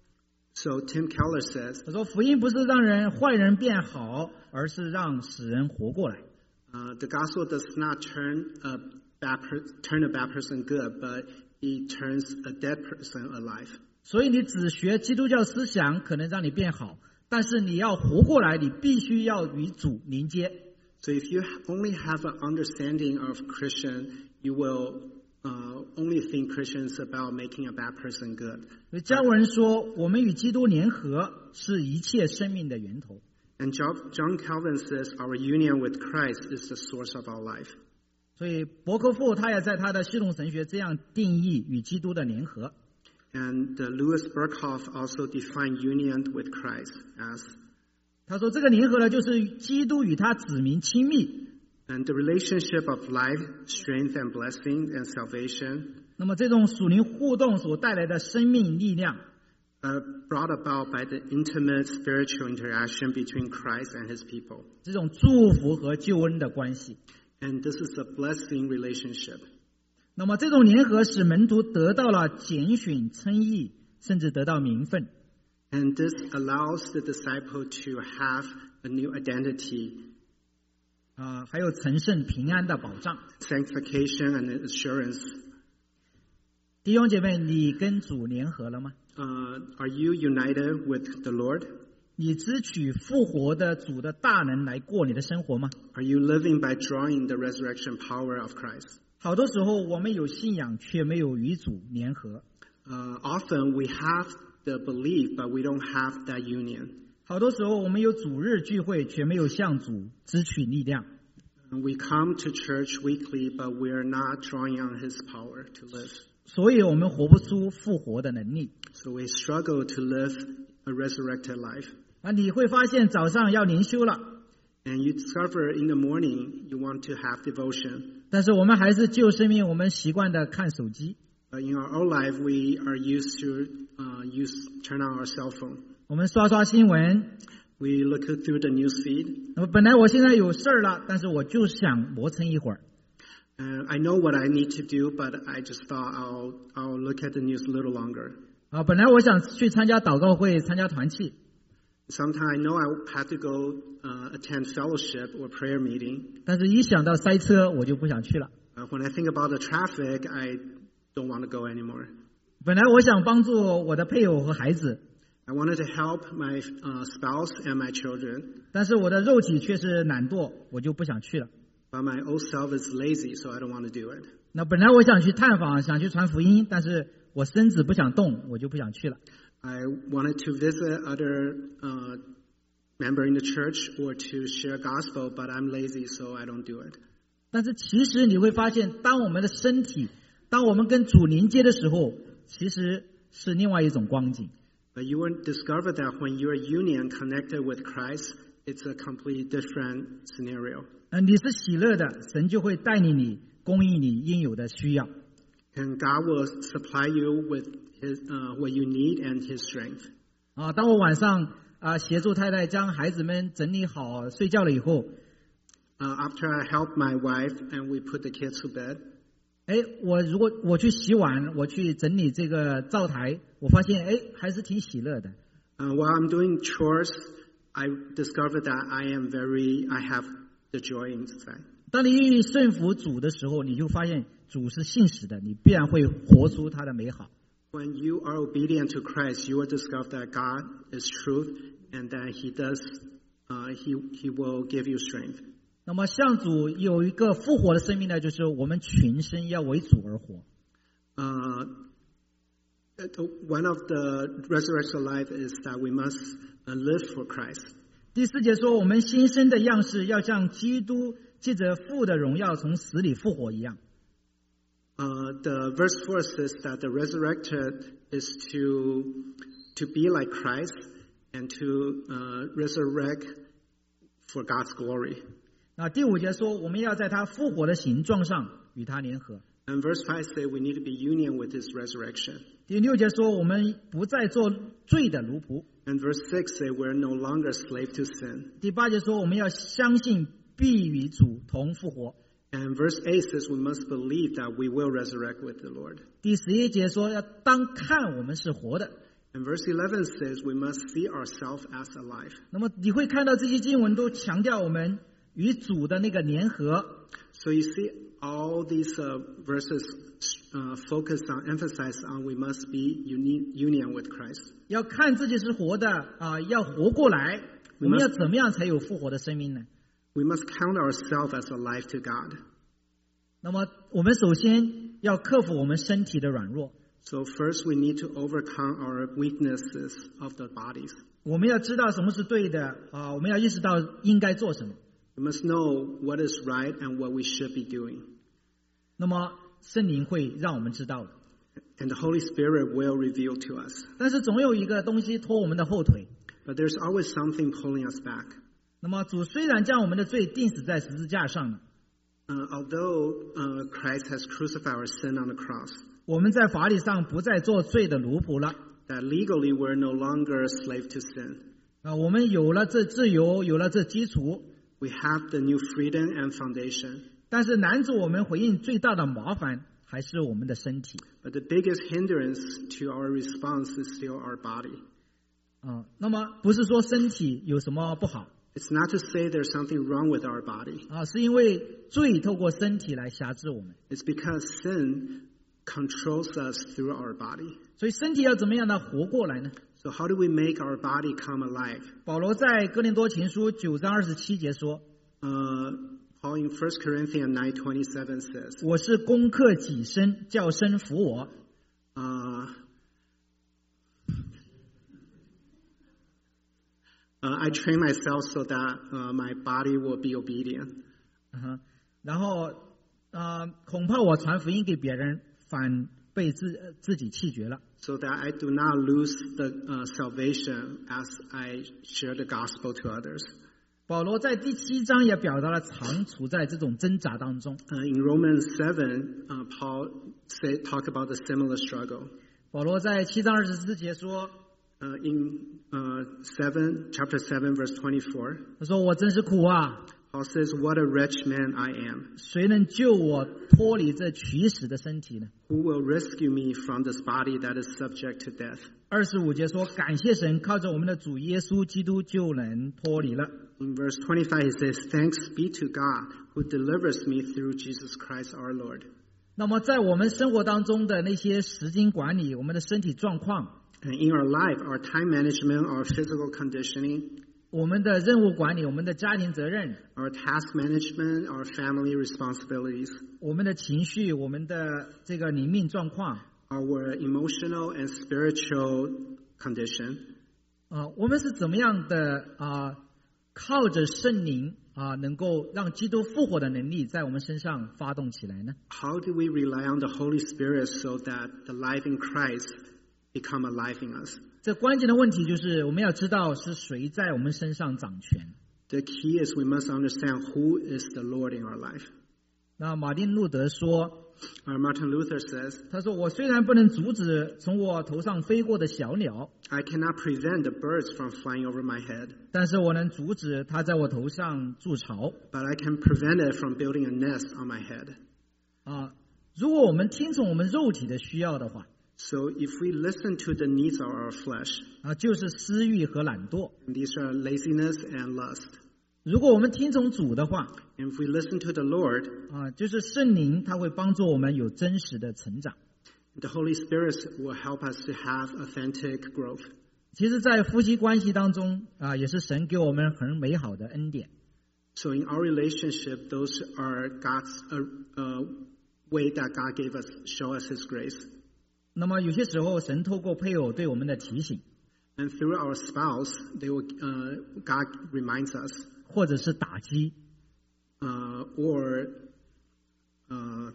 So Tim Keller says, 他说福音不是让人坏人变好，而是让死人活过来。 uh, the gospel does not turn a bad per- turn a bad person good, but it turns a dead person alive. 所以你只学基督教思想可能让你变好，但是你要活过来，你必须要与主连接。 So if you only have an understanding of Christian, you will uh, only think Christians about making a bad person good. 所以加文人说，我们与基督联合是一切生命的源头。 And John, John Calvin says our union with Christ is the source of our life. 所以伯克夫他也在他的系统神学这样定义与基督的联合。 And uh, Louis Berkhoff also defined union with Christ as, 他说这个联合呢，就是基督与他子民亲密。 and the relationship of life, strength, and blessing and salvation 那么这种属灵互动所带来的生命力量， uh, brought about by the intimate spiritual interaction between Christ and His people. 这种祝福和救恩的关系。 And this is a blessing relationship. 那么这种联合使门徒得到了拣选、称义，甚至得到名分。 And this allows the disciple to have a new identity, 啊、还有成圣平安的保障。 sanctification, and assurance. 弟兄姐妹，你跟主联合了吗？ Uh, are you united with the Lord? 你支取复活的主的大能来过你的生活吗？ Are you living by drawing the resurrection power of Christ? 好多时候我们有信仰，却没有与主联合。 Uh, often we have the belief, but we don't have that union. 好多时候我们有主日聚会，却没有向主支取力量。 And we come to church weekly, but we are not drawing on His power to live. 所以我们活不出复活的能力。 So we struggle to live a resurrected life. 啊，你会发现早上要灵修了， And you discover in the morning you want to have devotion. 但是我们还是旧生命，我们习惯的看手机， But in our old life, we are used to uh, use turn on our cell phone. 我们刷刷新闻。 We look through the news feed. 那么本来我现在有事儿了，但是我就想磨蹭一会儿。 And I know what I need to do, but I just thought I'll I'll look at the news a little longer. 啊，本来我想去参加祷告会，参加团契， Sometimes I know I have to go uh, attend fellowship or prayer meeting. 但是一想到塞车，我就不想去了。 Uh, when I think about the traffic, I don't want to go anymore. 本来我想帮助我的配偶和孩子， I wanted to help my uh, spouse and my children, 但是我的肉体却是懒惰，我就不想去了。 but my old self is lazy, so I don't want to do it. 那本来我想去探访，想去传福音，但是我身子不想动，我就不想去了。 I wanted to visit other uh, member in the church or to share gospel, but I'm lazy, so I don't do it. 但是其实你会发现，当我们的身体，当我们跟主连接的时候，其实是另外一种光景。 But you will discover that when your union connected with Christ, it's a completely different scenario. 呃，你是喜乐的，神就会带领你，供应你应有的需要。 And God will supply you with his, uh, what you need and His strength. 啊，当我晚上啊协助太太将孩子们整理好睡觉了以后， Uh, after I help my wife and we put the kids to bed, 哎，我如果我去洗碗，我去整理这个灶台，我发现哎还是挺喜乐的。 uh, while I'm doing chores, I discovered that I am very, I have the joy inside. 当你愿意顺服主的时候，你就发现主是信实的，你必然会活出他的美好。 When you are obedient to Christ, you will discover that God is truth and that He does, uh, He He will give you strength. 那么向主有一个复活的生命呢，就是我们群生要为主而活。 Uh, one of the resurrection life is that we must uh, live for Christ. 第四节说，我们新生的样式要像基督借着父的荣耀从死里复活一样。 Uh, the verse four says that the resurrected is to to be like Christ and to uh, resurrect for God's glory. 那第五节说，我们要在他复活的形状上与他联合。 And verse five says we need to be union with His resurrection. 第六节说，我们不再做罪的奴仆。 And verse six says we're no longer slave to sin. 第八节说，我们要相信必与主同复活。 And verse eight says we must believe that we will resurrect with the Lord. 第十一节说，要当看我们是活的。 And verse eleven says we must see ourselves as alive. 那么你会看到这些经文都强调我们与主的那个联合。 So you see all these uh, verses uh, focus on, emphasize on we must be uni- union with Christ. 要看自己是活的啊，要活过来。我们要怎么样才有复活的生命呢？ We must count ourselves as alive to God. 那么我们首先要克服我们身体的软弱。 So first we need to overcome our weaknesses of the bodies. 我们要知道什么是对的啊，我们要意识到应该做什么。 We must know what is right and what we should be doing. 那么圣灵会让我们知道的。 And the Holy Spirit will reveal to us. 但是总有一个东西拖我们的后腿。 But there's always something pulling us back. 那么主虽然将我们的罪钉死在十字架上了， Uh, although uh, Christ has crucified our sin on the cross, 我们在法理上不再做罪的奴仆了 that legally we're no longer a slave to sin. 啊，我们有了这自由，有了这基础。 We have the new freedom and foundation. 但是男主我们回应最大的麻烦还是我们的身体 But the biggest hindrance to our response is still our body. 啊。那么不是说身体有什么不好 It's not to say there's something wrong with our body. 啊，是因为罪透过身体来辖制我们， It's because sin controls us through our body. 所以身体要怎么样的活过来呢？ So how do we make our body come alive? 保罗在哥林多前书九章二十七节说， Uh, Paul in First Corinthians nine twenty-seven says, 我是攻克己身，叫身服我。 uh, uh, I train myself so that uh, my body will be obedient. 嗯哼，然后呃，恐怕我传福音给别人，反被自自己弃绝了。 So that I do not lose the uh, salvation as I share the gospel to others. 保罗在第七章也表达了常处在这种挣扎当中。 Uh, in Romans seven, uh, Paul say, talk about the similar struggle. 保罗在七章二十四节说， Uh, in uh, seven, chapter seven, verse twenty-four, 他说我真是苦啊， Paul says, "What a wretched man I am! 谁能救我脱离这取死的身体呢？ Who will rescue me from this body that is subject to death?" 二十五节说，感谢神，靠着我们的主耶稣基督就能脱离了。 In verse twenty-five, he says, "Thanks be to God who delivers me through Jesus Christ our Lord." 那么在我们生活当中的那些时间管理，我们的身体状况， And in our life, our time management, our physical conditioning, 我们的任务管理，我们的家庭责任， our task management, our family responsibilities, 我们的情绪，我们的这个灵命状况， our our emotional and spiritual condition. 啊，我们是怎么样的啊？靠着圣灵啊，能够让基督复活的能力在我们身上发动起来呢？ How do we rely on the Holy Spirit so that the life in Christ become alive in us? 这关键的问题就是我们要知道是谁在我们身上掌权。 The key is we must understand who is the Lord in our life. 那马丁路德说， Uh, Martin Luther says, 他说我虽然不能阻止从我头上飞过的小鸟， I cannot prevent the birds from flying over my head, 但是我能阻止它在我头上筑巢。 but I can prevent it from building a nest on my head. 啊，如果我们听从我们肉体的需要的话， So if we listen to the needs of our flesh, 啊，就是私欲和懒惰。 these are laziness and lust. 如果我们听从主的话， And if we listen to the Lord, 啊，就是圣灵他会帮助我们有真实的成长。 the Holy Spirit will help us to have authentic growth. 其实在夫妻关系当中啊，也是神给我们很美好的恩典。 So in our relationship, those are God's uh, uh, way that God gave us, show us His grace. 那么有些时候神透过配偶对我们的提醒， And through our spouse, they will, uh, God reminds us, 或者是打击， uh, or uh,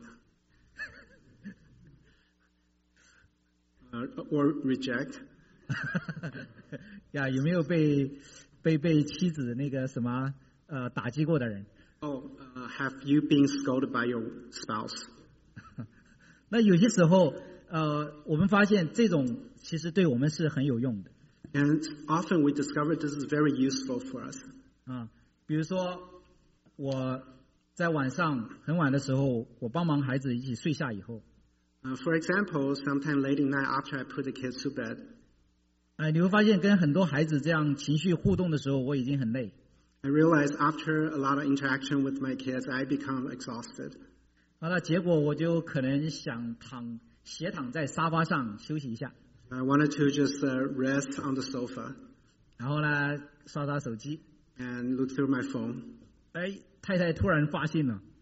uh, or reject. 呀，有没有被被被妻子那个什么呃打击过的人？ Oh, uh, have you been scolded by your spouse? 那有些时候，呃，我们发现这种其实对我们是很有用的 And often we discover this is very useful for us. 啊。比如说，我在晚上很晚的时候，我帮忙孩子一起睡下以后， Uh, for example, sometime late at night after I put the kids to bed, 哎，你会发现跟很多孩子这样情绪互动的时候，我已经很累。 I realize after a lot of interaction with my kids, I become exhausted. 好了，结果我就可能想躺斜躺在沙发上休息一下， I wanted to just uh, rest on the sofa 然后呢刷刷手机。 and look through my phone. 哎，太太突然发现了，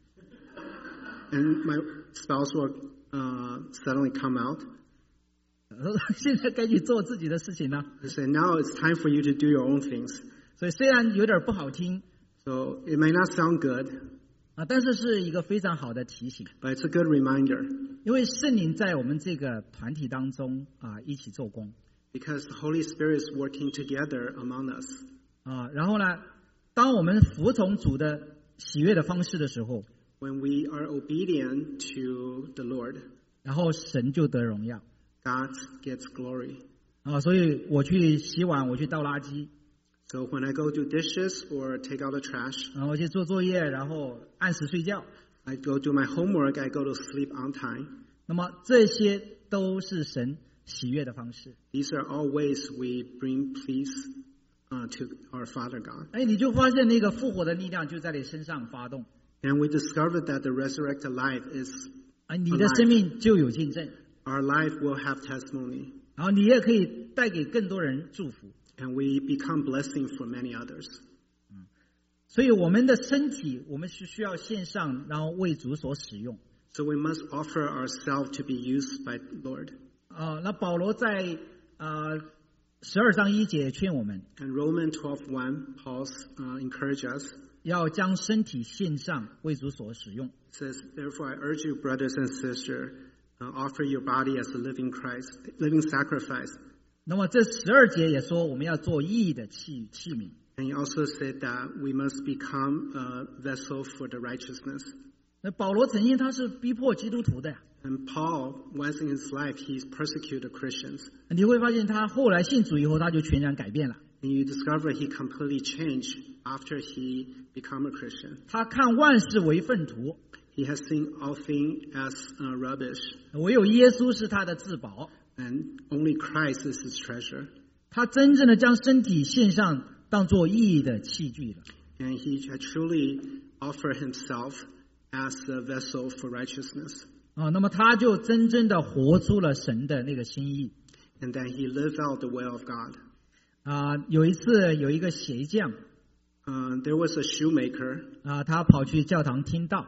And my spouse will uh, suddenly come out 说现在该去做自己的事情了。 and say, now it's time for you to do your own things. 所以虽然有点不好听 So it may not sound good, 啊，但是是一个非常好的提醒， but it's a good reminder 因为圣灵在我们这个团体当中啊一起做工 because the Holy Spirit is working together among us. 啊。然后呢，当我们服从主的喜悦的方式的时候， When we are obedient to the Lord, 然后神就得荣耀 God gets glory. 啊。所以我去洗碗，我去倒垃圾， So when I go do dishes or take out the trash, 然后我去做作业，然后按时睡觉， I go do my homework, I go to sleep on time. 那么这些都是神喜悦的方式。 These are all ways we bring peace uh, to our Father God. 哎，你就发现那个复活的力量就在你身上发动， And we discover that the resurrected life is 啊，你的生命就有见证， our life will have testimony, 然后你也可以带给更多人祝福。 and we become blessing for many others. 所以我们的身体，我们是需要献上，然后为主所使用。 So we must offer ourselves to be used by the Lord. 啊，那保罗在呃十二章一节劝我们 And Romans twelve one, Paul uh, encourages us. 要将身体献上，为主所使用。 It says, therefore I urge you, brothers and sisters, uh, offer your body as a living Christ, living sacrifice. 那么这十二节也说，我们要做义的器器皿。 And he also said that we must become a vessel for the righteousness. 那保罗曾经他是逼迫基督徒的呀， And Paul, once in his life, he's persecuted Christians. 你会发现他后来信主以后，他就全然改变了。 And you discover he completely changed after he became a Christian. 他看万事为粪土， He has seen all things as uh, rubbish, 唯有耶稣是他的至宝。 and only Christ is his treasure. 他真正的将身体献上，当作义的器具了。 And he had truly offered himself as a vessel for righteousness. 啊，那么他就真正的活出了神的那个心意。 And then he lived out the will of God. 啊，有一次有一个鞋匠 Uh, there was a shoemaker, 啊，他跑去教堂听道，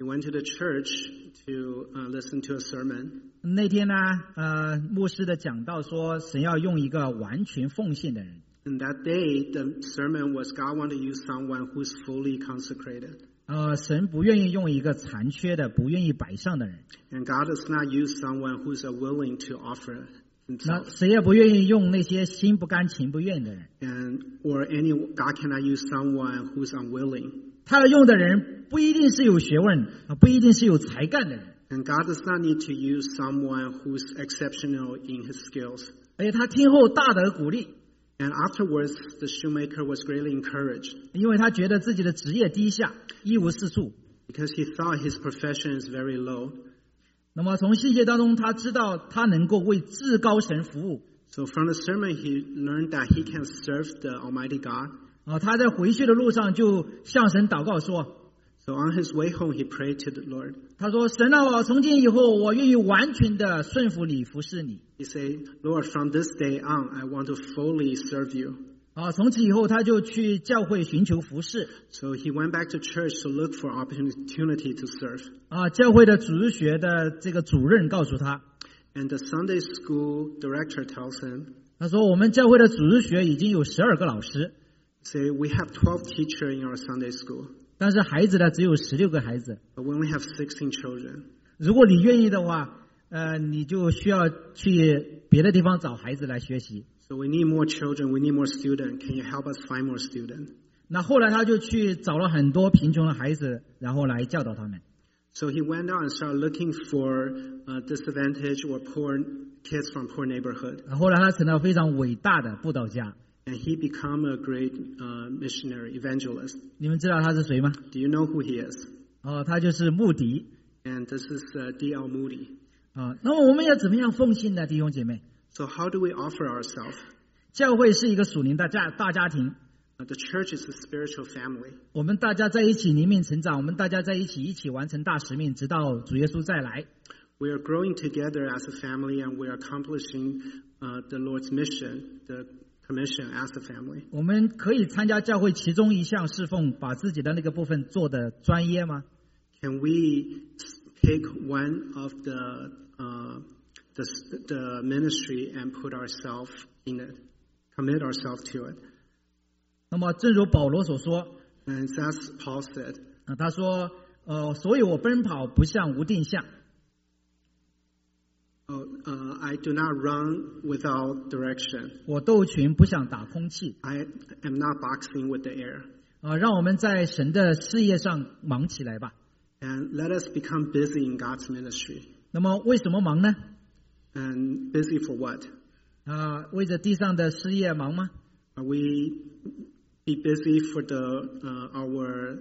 He went to the church to uh, listen to a sermon. 那天呢，呃，牧师的讲道说，神要用一个完全奉献的人。 And that day, the sermon was God wanted to use someone who's fully consecrated. 呃，神不愿意用一个残缺的、不愿意摆上的人。 And God does not use someone who's willing to offer 那 himself. 谁也不愿意用那些心不甘情不愿的人。 And or any God cannot use someone who's unwilling. 他要用的人不一定是有学问，啊，不一定是有才干的人， And God does not need to use someone who's exceptional in his skills. 而且他听后大得鼓励， And afterwards, the shoemaker was greatly encouraged 因为他觉得自己的职业低下，一无是处。 because he thought his profession is very low. 那么从细节当中，他知道他能够为至高神服务。 So from the sermon, he learned that he can serve the Almighty God. 啊，他在回去的路上就向神祷告说 So on his way home, he prayed to the Lord.：“ 他说，神啊，我从今以后，我愿意完全的顺服你，服侍你。 He said, Lord, from this day on, I want to fully serve you. ” 啊，从此以后，他就去教会寻求服侍。 So he went back to church to look for opportunity to serve. 啊，教会的主日学的这个主任告诉他， And the Sunday school director tells him, 他说：“我们教会的主日学已经有十二个老师， say, we have twelve teachers in our Sunday school, 但是孩子呢只有十六个孩子。 but we only have sixteen children. 如果你愿意的话，呃，你就需要去别的地方找孩子来学习。” So we need more children, we need more students. Can you help us find more students? 那后来他就去找了很多贫穷的孩子，然后来教导他们。 So he went out and started looking for uh, disadvantaged or poor kids from poor neighborhood. 后来他成了非常伟大的布道家。 And he became a great uh, missionary, evangelist. 你们知道他是谁吗？ Do you know who he is? 哦，他就是穆迪。 And this is uh, D L Moody. 啊，那么我们要怎么样奉献呢，弟兄姐妹？ So how do we offer ourselves? 教会是一个属灵的家大家庭， Uh, the church is a spiritual family. 我们大家在一起灵命成长，我们大家在一起一起完成大使命，直到主耶稣再来。 We are growing together as a family, and we are accomplishing uh, the Lord's mission, the commission as a family. 我们可以参加教会其中一项侍奉，把自己的那个部分做得专业吗？ Can we take one of the uh, the, the ministry and put ourselves in it, commit ourselves to it? 那么，正如保罗所说， And as Paul said, 啊，他说，呃，所以我奔跑不像无定向， oh, uh, I do not run without direction. 我斗拳不想打空气。 I am not boxing with the air. 啊，让我们在神的事业上忙起来吧。 And let us become busy in God's ministry. 那么，为什么忙呢？ And busy for what? 啊，为着地上的事业忙吗？ Are we be busy for the uh, our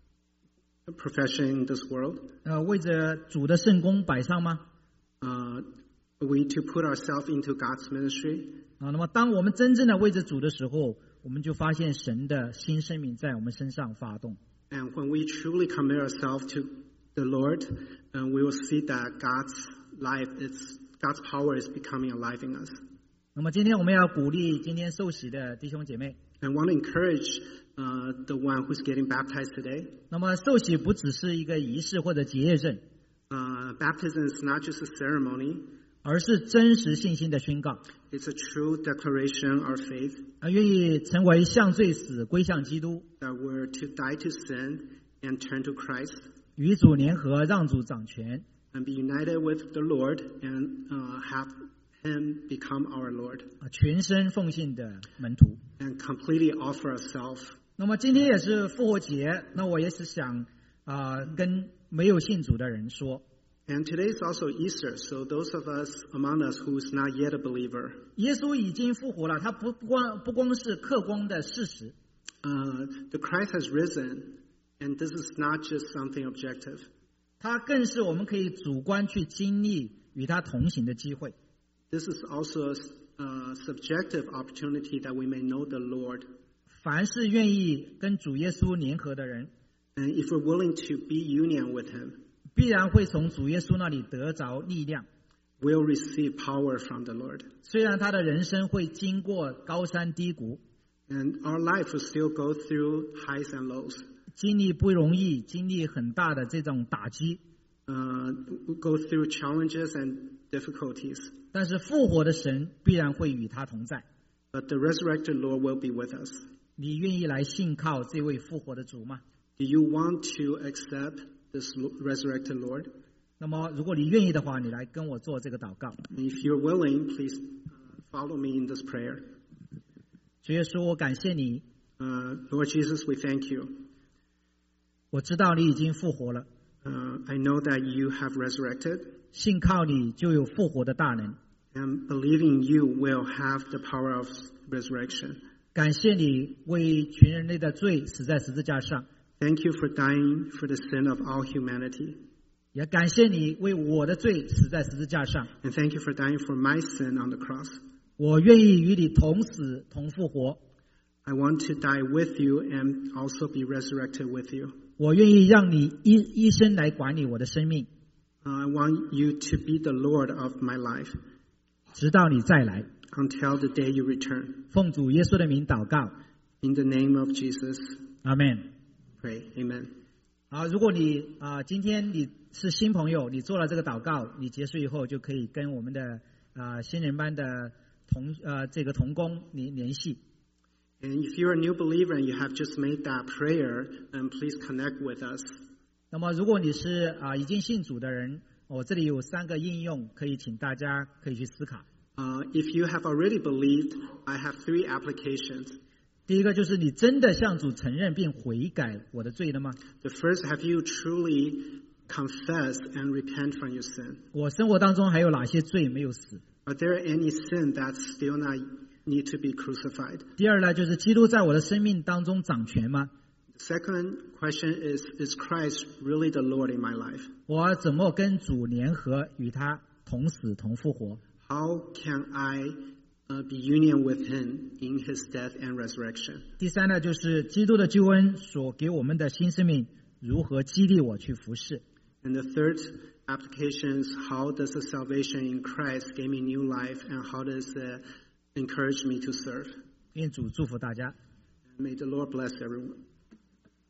profession in this world? 呃，为着主的圣工摆上吗？ Uh, are we to put ourselves into God's ministry? 啊，那么当我们真正的为着主的时候，我们就发现神的新生命在我们身上发动。 And when we truly commit ourselves to the Lord, uh, we will see that God's life is God's power is becoming alive in us. 那么今天我们要鼓励今天受洗的弟兄姐妹。 And I want to encourage uh, the one who's getting baptized today. 那么受洗不只是一个仪式或者结业证， Uh, baptism is not just a ceremony. 而是真实信心的宣告。 It's a true declaration of faith 啊，愿意成为向罪死，归向基督， that we're to die to sin and turn to Christ 与主联合，让主掌权。 and be united with the Lord and uh, have Him become our Lord 啊，全身奉献的门徒。 and completely offer ourselves. 那么今天也是复活节，那我也是想啊、跟没有信主的人说， And today is also Easter, so those of us among us who's not yet a believer, 耶稣已经复活了，他不不光不光是客观的事实， uh, the Christ has risen, and this is not just something objective. 他更是我们可以主观去经历与他同行的机会。 This is also a uh, subjective opportunity that we may know the Lord. 凡是愿意跟主耶稣联合的人， And if we're willing to be union with Him, 必然会从主耶稣那里得着力量。 we'll receive power from the Lord. 虽然他的人生会经过高山低谷， And our life will still go through highs and lows. 经历不容易，经历很大的这种打击。 Uh, go through challenges and difficulties. 但是复活的神必然会与他同在。 But the resurrected Lord will be with us. 你愿意来信靠这位复活的主吗？ Do you want to accept this resurrected Lord? 那么如果你愿意的话，你来跟我做这个祷告。 If you're willing, please follow me in this prayer. 主耶稣，我感谢你。 Uh, Lord Jesus, we thank you. 我知道你已经复活了。 Uh, I know that you have resurrected. 信靠你就有复活的大能。 And believing you will have the power of resurrection. 感谢你为全人类的罪死在十字架上。 Thank you for dying for the sin of all humanity. 也感谢你为我的罪死在十字架上。 And thank you for dying for my sin on the cross. 我愿意与你同死同复活。 I want to die with you and also be resurrected with you. 我愿意让你一一生来管理我的生命。 Uh, I want you to be the Lord of my life. 直到你再来。 Until the day you return. 奉主耶稣的名祷告。 In the name of Jesus. 阿们。 Pray. Amen. 好，如果你啊、呃、今天你是新朋友，你做了这个祷告，你结束以后就可以跟我们的啊、呃、新人班的同呃这个同工联联系。 And if you're a new believer and you have just made that prayer, then please connect with us. 那么如果你是啊、呃、已经信主的人，我这里有三个应用可以请大家可以去思考。 Uh, if you have already believed, I have three applications. 第一个就是你真的向主承认并悔改我的罪了吗？ The first, have you truly confessed and repent from your sin? 我生活当中还有哪些罪没有死？ Are there any sin that still not need to be crucified? 第二呢，就是基督在我的生命当中掌权吗？ The second question is, is Christ really the Lord in my life? 我怎么跟主联合，与他同死同复活？ How can I uh, be union with him in his death and resurrection? 第三呢，就是基督的救恩所给我们的新生命如何激励我去服侍。 And the third application is, how does the salvation in Christ give me new life, and how does it encourage me to serve? 愿主祝福大家。 May the Lord bless everyone.